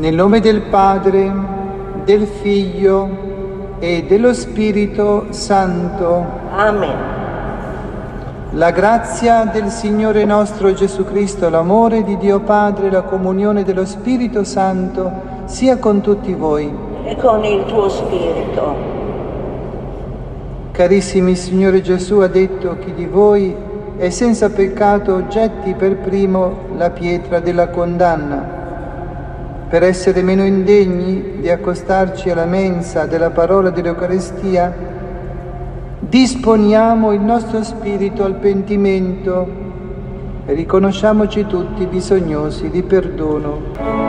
Nel nome del Padre, del Figlio e dello Spirito Santo. Amen. La grazia del Signore nostro Gesù Cristo, l'amore di Dio Padre, la comunione dello Spirito Santo sia con tutti voi. E con il tuo spirito. Carissimi, Signore Gesù ha detto: chi di voi è senza peccato getti per primo la pietra della condanna. Per essere meno indegni di accostarci alla mensa della parola dell'Eucaristia, disponiamo il nostro spirito al pentimento e riconosciamoci tutti bisognosi di perdono.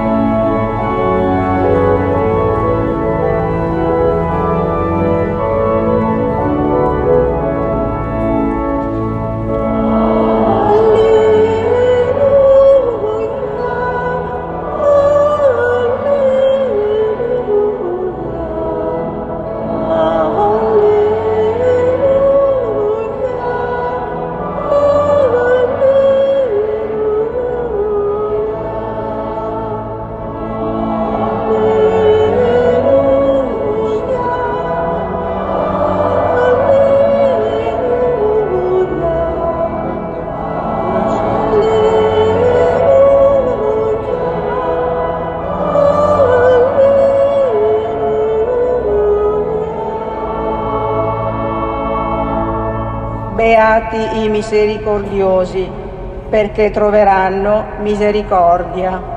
Beati i misericordiosi, perché troveranno misericordia.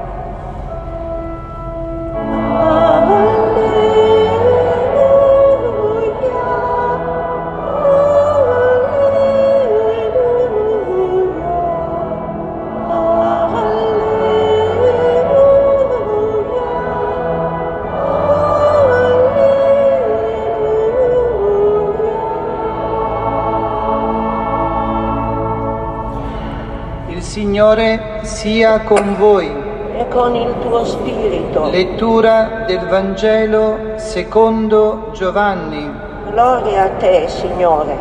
Signore sia con voi. E con il tuo spirito. Lettura del Vangelo secondo Giovanni. Gloria a te, Signore.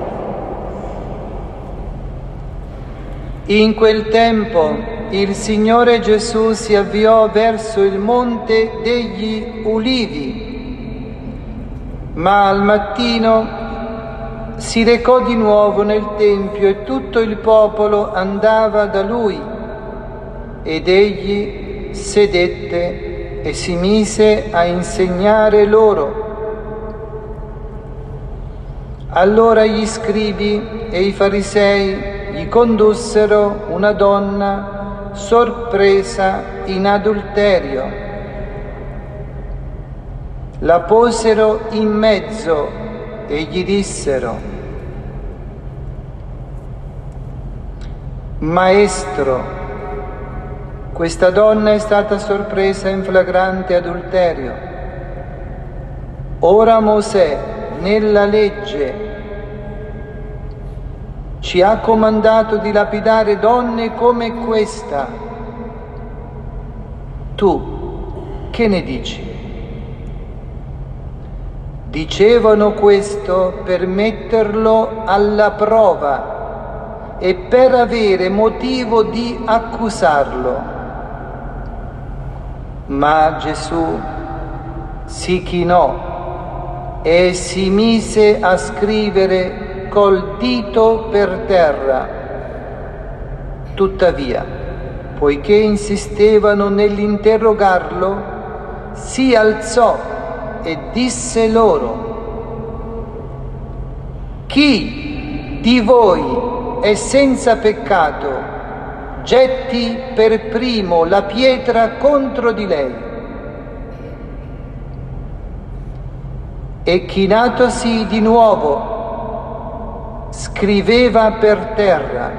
In quel tempo il Signore Gesù si avviò verso il monte degli Ulivi, ma al mattino si recò di nuovo nel Tempio e tutto il popolo andava da lui, ed egli sedette e si mise a insegnare loro. Allora gli scribi e i farisei gli condussero una donna sorpresa in adulterio. La posero in mezzo e gli dissero: Maestro, questa donna è stata sorpresa in flagrante adulterio. Ora Mosè, nella legge, ci ha comandato di lapidare donne come questa. Tu che ne dici? Dicevano questo per metterlo alla prova e per avere motivo di accusarlo. Ma Gesù si chinò e si mise a scrivere col dito per terra. Tuttavia, poiché insistevano nell'interrogarlo, si alzò e disse loro: chi di voi è senza peccato, getti per primo la pietra contro di lei. E chinatosi di nuovo, scriveva per terra.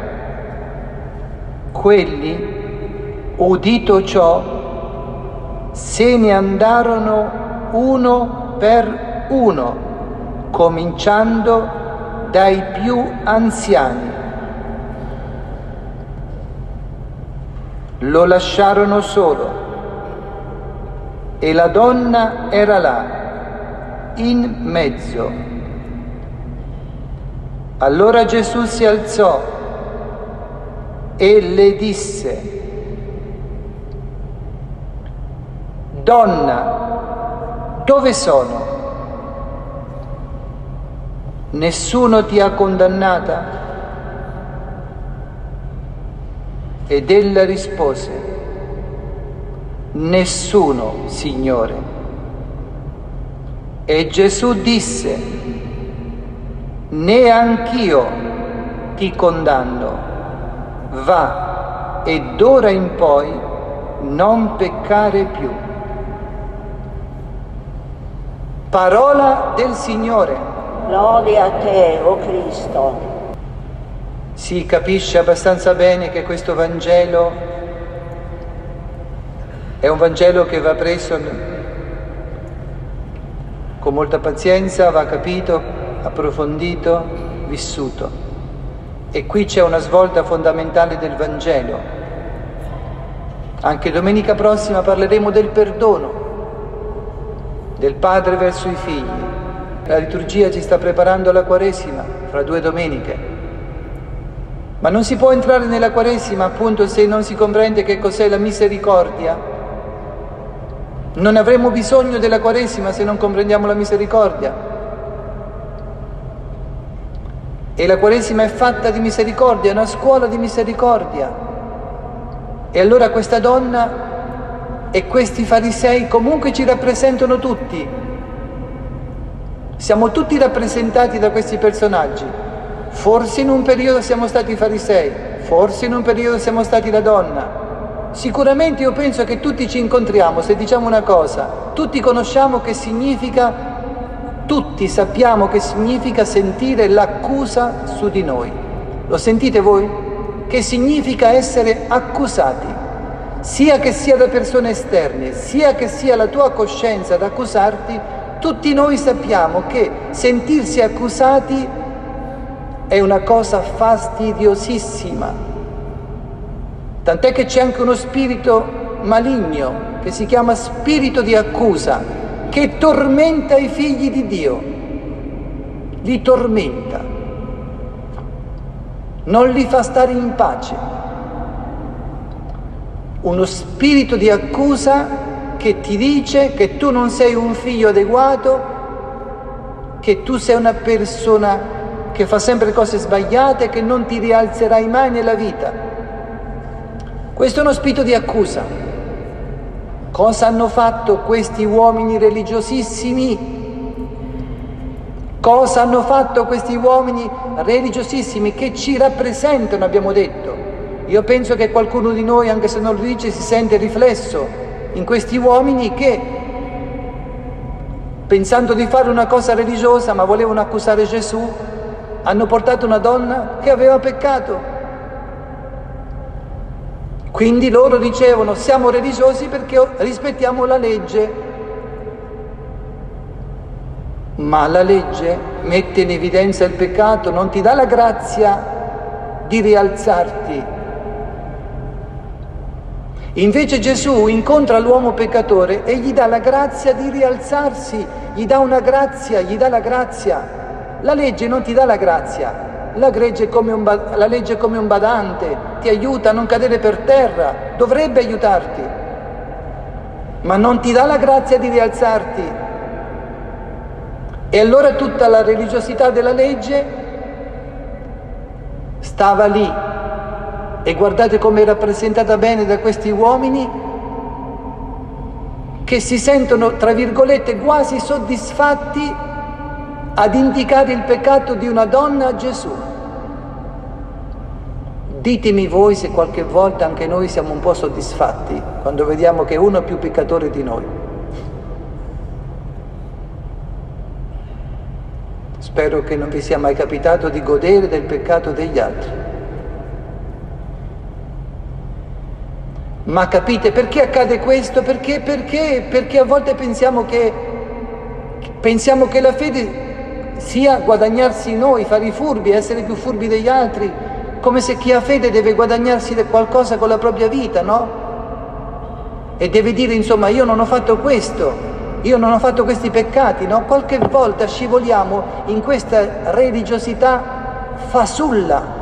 Quelli, udito ciò, se ne andarono uno per uno, cominciando dai più anziani. Lo lasciarono solo e la donna era là, in mezzo. Allora Gesù si alzò e le disse: donna, dove sono? Nessuno ti ha condannata? Ed ella rispose: nessuno, Signore. E Gesù disse: neanch'io ti condanno, va e d'ora in poi non peccare più. Parola del Signore. Lode a te, o Cristo. Si capisce abbastanza bene che questo Vangelo è un Vangelo che va preso con molta pazienza, va capito, approfondito, vissuto. E qui c'è una svolta fondamentale del Vangelo. Anche domenica prossima parleremo del perdono del Padre verso i figli. La liturgia ci sta preparando alla Quaresima, fra 2 domeniche. Ma non si può entrare nella Quaresima appunto se non si comprende che cos'è la misericordia. Non avremo bisogno della Quaresima se non comprendiamo la misericordia. E la Quaresima è fatta di misericordia, è una scuola di misericordia. E allora questa donna e questi farisei comunque ci rappresentano tutti. Siamo tutti rappresentati da questi personaggi. Forse in un periodo siamo stati farisei, forse in un periodo siamo stati la donna. Sicuramente io penso che tutti ci incontriamo se diciamo una cosa, tutti conosciamo che significa, tutti sappiamo che significa sentire l'accusa su di noi. Lo sentite voi? Che significa essere accusati, sia che sia da persone esterne, sia che sia la tua coscienza ad accusarti. Tutti noi sappiamo che sentirsi accusati è una cosa fastidiosissima. Tant'è che c'è anche uno spirito maligno che si chiama spirito di accusa, che tormenta i figli di Dio. Li tormenta. Non li fa stare in pace. Uno spirito di accusa che ti dice che tu non sei un figlio adeguato, che tu sei una persona che fa sempre cose sbagliate, che non ti rialzerai mai nella vita. Questo è uno spirito di accusa. Cosa hanno fatto questi uomini religiosissimi? Cosa hanno fatto questi uomini religiosissimi che ci rappresentano, abbiamo detto? Io penso che qualcuno di noi, anche se non lo dice, si sente riflesso in questi uomini che, pensando di fare una cosa religiosa, ma volevano accusare Gesù, hanno portato una donna che aveva peccato. Quindi loro dicevano: siamo religiosi perché rispettiamo la legge. Ma la legge mette in evidenza il peccato, non ti dà la grazia di rialzarti. Invece Gesù incontra l'uomo peccatore e gli dà la grazia di rialzarsi, gli dà una grazia, gli dà la grazia. La legge non ti dà la grazia, la legge è come un badante, ti aiuta a non cadere per terra, dovrebbe aiutarti, ma non ti dà la grazia di rialzarti. E allora tutta la religiosità della legge stava lì. E guardate come è rappresentata bene da questi uomini che si sentono, tra virgolette, quasi soddisfatti ad indicare il peccato di una donna a Gesù. Ditemi voi se qualche volta anche noi siamo un po' soddisfatti quando vediamo che uno è più peccatore di noi. Spero che non vi sia mai capitato di godere del peccato degli altri. Ma capite perché accade questo? Perché a volte pensiamo che la fede sia guadagnarsi noi, fare i furbi, essere più furbi degli altri, come se chi ha fede deve guadagnarsi qualcosa con la propria vita, no? E deve dire, insomma, io non ho fatto questo, io non ho fatto questi peccati, no? Qualche volta scivoliamo in questa religiosità fasulla,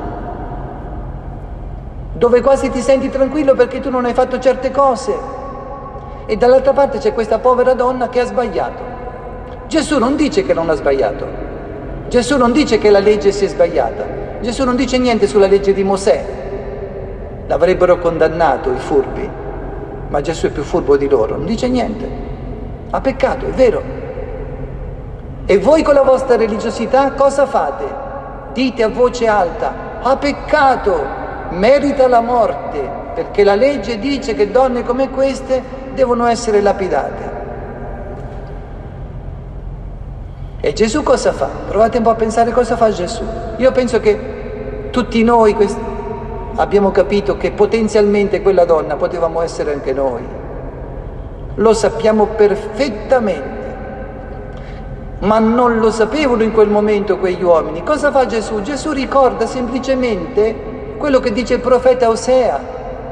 dove quasi ti senti tranquillo perché tu non hai fatto certe cose. e dall'altra parte c'è questa povera donna che ha sbagliato. Gesù non dice che non ha sbagliato, Gesù non dice che la legge si è sbagliata, Gesù non dice niente sulla legge di Mosè, l'avrebbero condannato i furbi, ma Gesù è più furbo di loro, non dice niente, ha peccato, è vero. E voi con la vostra religiosità cosa fate? Dite a voce alta, ha peccato, merita la morte, perché la legge dice che donne come queste devono essere lapidate. E Gesù cosa fa? Provate un po' a pensare cosa fa Gesù. Io penso che tutti noi abbiamo capito che potenzialmente quella donna potevamo essere anche noi. Lo sappiamo perfettamente. Ma non lo sapevano in quel momento quegli uomini. Cosa fa Gesù? Gesù ricorda semplicemente quello che dice il profeta Osea.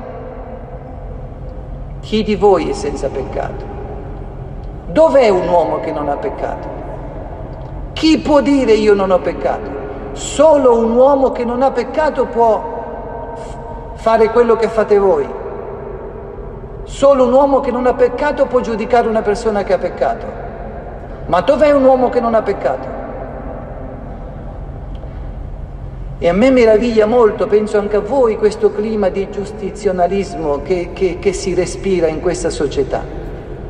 Chi di voi è senza peccato? Dov'è un uomo che non ha peccato? Chi può dire io non ho peccato? Solo un uomo che non ha peccato può fare quello che fate voi. Solo un uomo che non ha peccato può giudicare una persona che ha peccato. Ma dov'è un uomo che non ha peccato? E a me meraviglia molto, penso anche a voi, questo clima di giustizionalismo che si respira in questa società.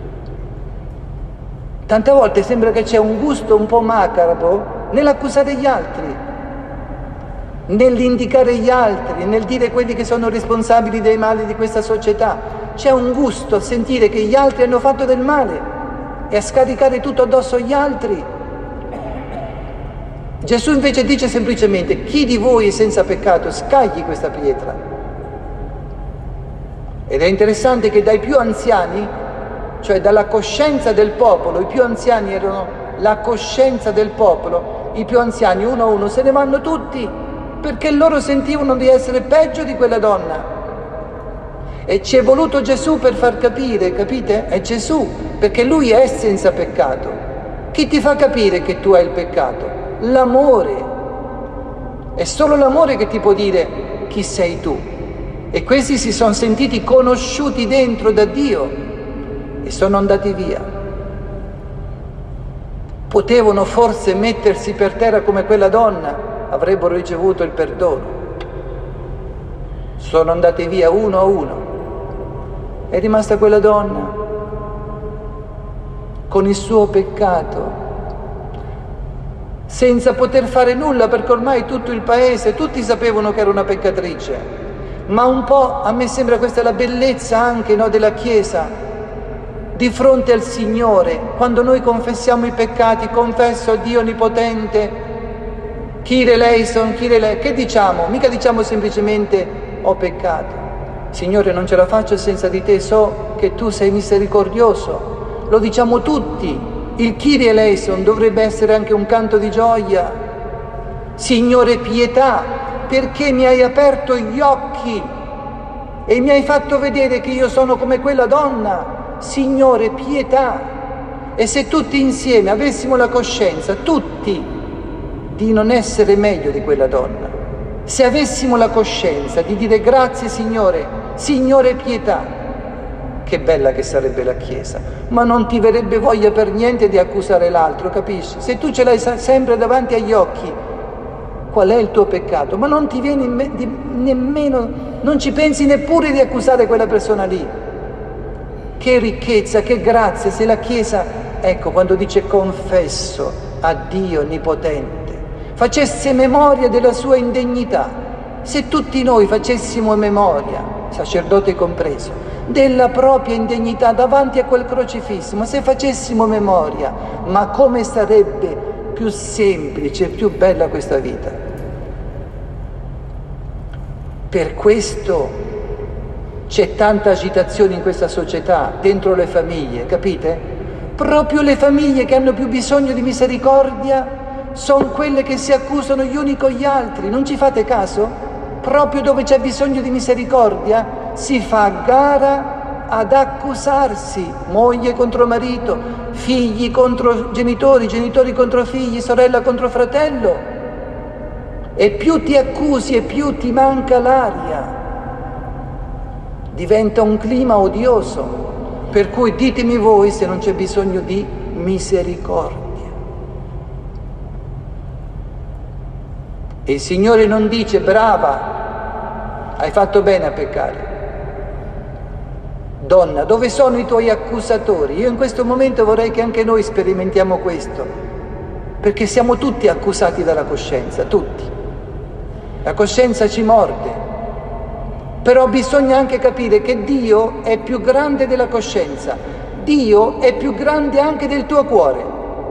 Tante volte sembra che c'è un gusto un po' macabro nell'accusare gli altri, nell'indicare gli altri, nel dire quelli che sono responsabili dei mali di questa società. C'è un gusto a sentire che gli altri hanno fatto del male e a scaricare tutto addosso agli altri. Gesù invece dice semplicemente: chi di voi è senza peccato scagli questa pietra. Ed è interessante che dai più anziani, cioè dalla coscienza del popolo, i più anziani erano la coscienza del popolo, i più anziani uno a uno se ne vanno tutti perché loro sentivano di essere peggio di quella donna. E ci è voluto Gesù per far capire, capite? È Gesù, perché Lui è senza peccato. Chi ti fa capire che tu hai il peccato? L'amore. È solo l'amore che ti può dire chi sei tu. E questi si sono sentiti conosciuti dentro da Dio e sono andati via. Potevano forse mettersi per terra come quella donna, avrebbero ricevuto il perdono. Sono andati via uno a uno. È rimasta quella donna con il suo peccato, senza poter fare nulla, perché ormai tutto il paese, tutti sapevano che era una peccatrice. Ma un po' a me sembra questa la bellezza anche, no, della Chiesa di fronte al Signore. Quando noi confessiamo i peccati, confesso a Dio Onnipotente, Kyrie eleison, Kyrie eleison, che diciamo? Mica diciamo semplicemente ho peccato. Signore, non ce la faccio senza di te, so che tu sei misericordioso. Lo diciamo tutti. Il Kyrie eleison dovrebbe essere anche un canto di gioia. Signore, pietà, perché mi hai aperto gli occhi e mi hai fatto vedere che io sono come quella donna. Signore, pietà. E se tutti insieme avessimo la coscienza, tutti, di non essere meglio di quella donna, se avessimo la coscienza di dire grazie Signore, Signore pietà, che bella che sarebbe la Chiesa. Ma non ti verrebbe voglia per niente di accusare l'altro, capisci? Se tu ce l'hai sempre davanti agli occhi, qual è il tuo peccato? Ma non ti viene nemmeno, non ci pensi neppure di accusare quella persona lì. Che ricchezza, che grazia, se la Chiesa, ecco, quando dice confesso a Dio Onnipotente, facesse memoria della sua indegnità. Se tutti noi facessimo memoria, sacerdote compreso, della propria indegnità davanti a quel crocifisso, se facessimo memoria, ma come sarebbe più semplice, più bella questa vita. Per questo c'è tanta agitazione in questa società, dentro le famiglie, capite? Proprio le famiglie che hanno più bisogno di misericordia sono quelle che si accusano gli uni con gli altri, non ci fate caso? Proprio dove c'è bisogno di misericordia si fa gara ad accusarsi, moglie contro marito, figli contro genitori, genitori contro figli, sorella contro fratello. E più ti accusi e più ti manca l'aria. Diventa un clima odioso. Per cui ditemi voi se non c'è bisogno di misericordia. E il Signore non dice: brava, hai fatto bene a peccare. Donna, dove sono i tuoi accusatori? Io in questo momento vorrei che anche noi sperimentiamo questo, perché siamo tutti accusati dalla coscienza, tutti. La coscienza ci morde. Però bisogna anche capire che Dio è più grande della coscienza, Dio è più grande anche del tuo cuore.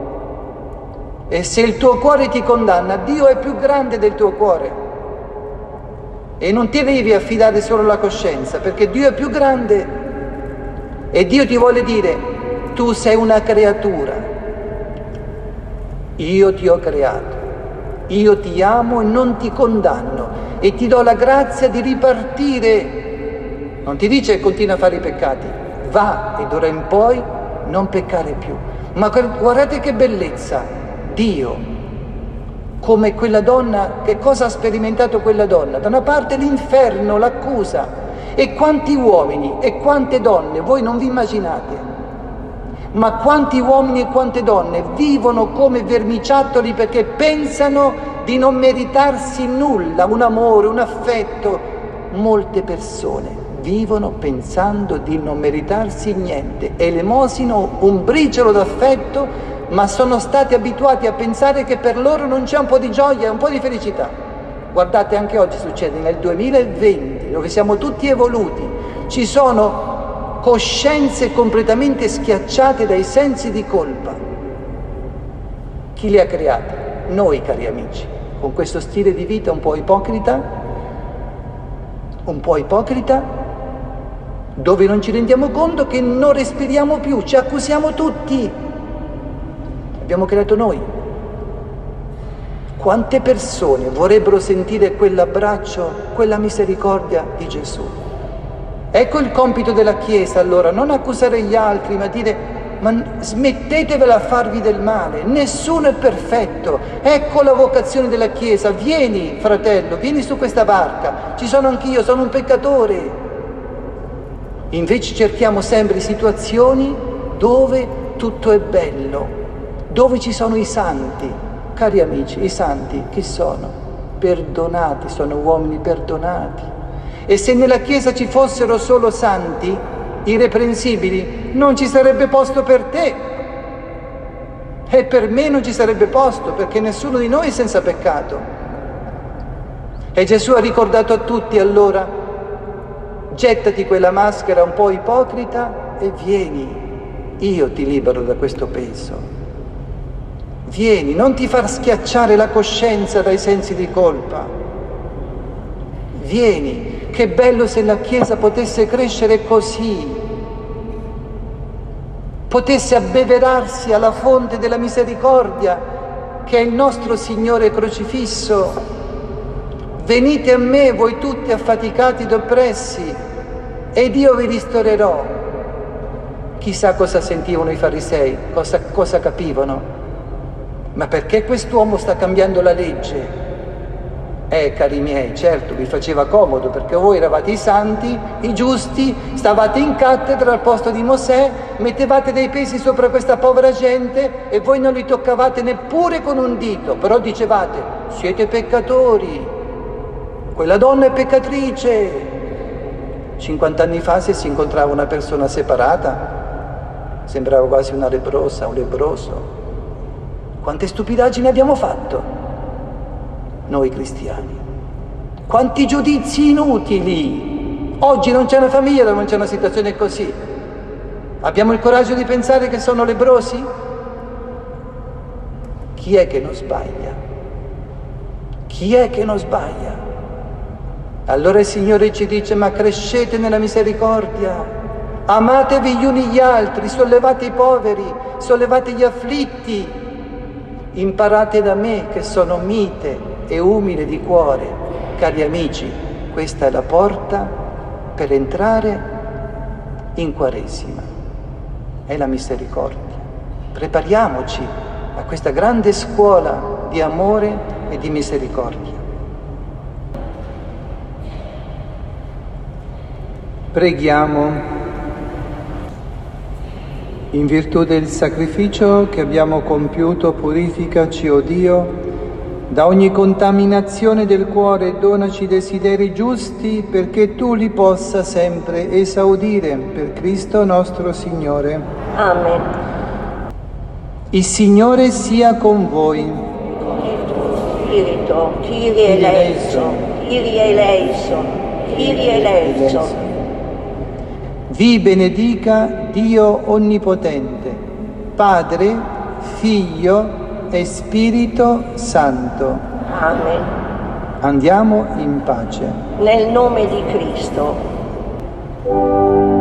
E se il tuo cuore ti condanna, Dio è più grande del tuo cuore. E non ti devi affidare solo alla coscienza, perché Dio è più grande e Dio ti vuole dire: tu sei una creatura, io ti ho creato, io ti amo e non ti condanno. E ti do la grazia di ripartire. Non ti dice continua a fare i peccati, va e d'ora in poi non peccare più. Ma guardate che bellezza, Dio, come quella donna, che cosa ha sperimentato quella donna? Da una parte l'inferno, l'accusa, e quanti uomini e quante donne, voi non vi immaginate, ma quanti uomini e quante donne vivono come vermiciattoli perché pensano di non meritarsi nulla, un amore, un affetto. Molte persone vivono pensando di non meritarsi niente, elemosino un briciolo d'affetto, ma sono stati abituati a pensare che per loro non c'è un po' di gioia, un po' di felicità. Guardate, anche oggi succede, nel 2020, dove siamo tutti evoluti, ci sono coscienze completamente schiacciate dai sensi di colpa. Chi le ha create? Noi, cari amici, con questo stile di vita un po' ipocrita, dove non ci rendiamo conto che non respiriamo più, ci accusiamo tutti. Abbiamo creato noi. Quante persone vorrebbero sentire quell'abbraccio, quella misericordia di Gesù? Ecco il compito della Chiesa, allora, non accusare gli altri, ma dire: ma smettetevela a farvi del male, nessuno è perfetto. Ecco la vocazione della Chiesa: vieni fratello, vieni su questa barca, ci sono anch'io, sono un peccatore. Invece cerchiamo sempre situazioni dove tutto è bello, dove ci sono i santi. Cari amici, i santi chi sono? Perdonati, sono uomini perdonati. E se nella Chiesa ci fossero solo santi irreprensibili, non ci sarebbe posto per te e per me non ci sarebbe posto, perché nessuno di noi è senza peccato. E Gesù ha ricordato a tutti allora: gettati quella maschera un po' ipocrita e vieni, io ti libero da questo peso. Vieni, non ti far schiacciare la coscienza dai sensi di colpa. Vieni, che bello se la Chiesa potesse crescere così, potesse abbeverarsi alla fonte della misericordia, che è il nostro Signore crocifisso. Venite a me, voi tutti affaticati ed oppressi, ed io vi ristorerò. Chissà cosa sentivano i farisei, cosa capivano. Ma perché quest'uomo sta cambiando la legge? Cari miei, certo, vi faceva comodo, perché voi eravate i santi, i giusti, stavate in cattedra al posto di Mosè, mettevate dei pesi sopra questa povera gente e voi non li toccavate neppure con un dito, però dicevate: siete peccatori, quella donna è peccatrice. 50 anni fa, se si incontrava una persona separata, sembrava quasi una leprosa, un leproso. Quante stupidaggini abbiamo fatto noi cristiani, quanti giudizi inutili. Oggi non c'è una famiglia dove non c'è una situazione così. Abbiamo il coraggio di pensare che sono leprosi? Chi è che non sbaglia? Chi è che non sbaglia? Allora il Signore ci dice: ma crescete nella misericordia, amatevi gli uni gli altri, sollevate i poveri, sollevate gli afflitti, imparate da me che sono mite e umile di cuore. Cari amici, questa è la porta per entrare in Quaresima, è la misericordia. Prepariamoci a questa grande scuola di amore e di misericordia. Preghiamo. In virtù del sacrificio che abbiamo compiuto, purificaci, o Dio, da ogni contaminazione del cuore, e donaci desideri giusti perché tu li possa sempre esaudire. Per Cristo nostro Signore. Amen. Il Signore sia con voi. Con il tuo spirito, Kyrie eleison, Kyrie eleison, Kyrie eleison. Vi benedica Dio Onnipotente, Padre, Figlio e Spirito Santo. Amen. Andiamo in pace. Nel nome di Cristo.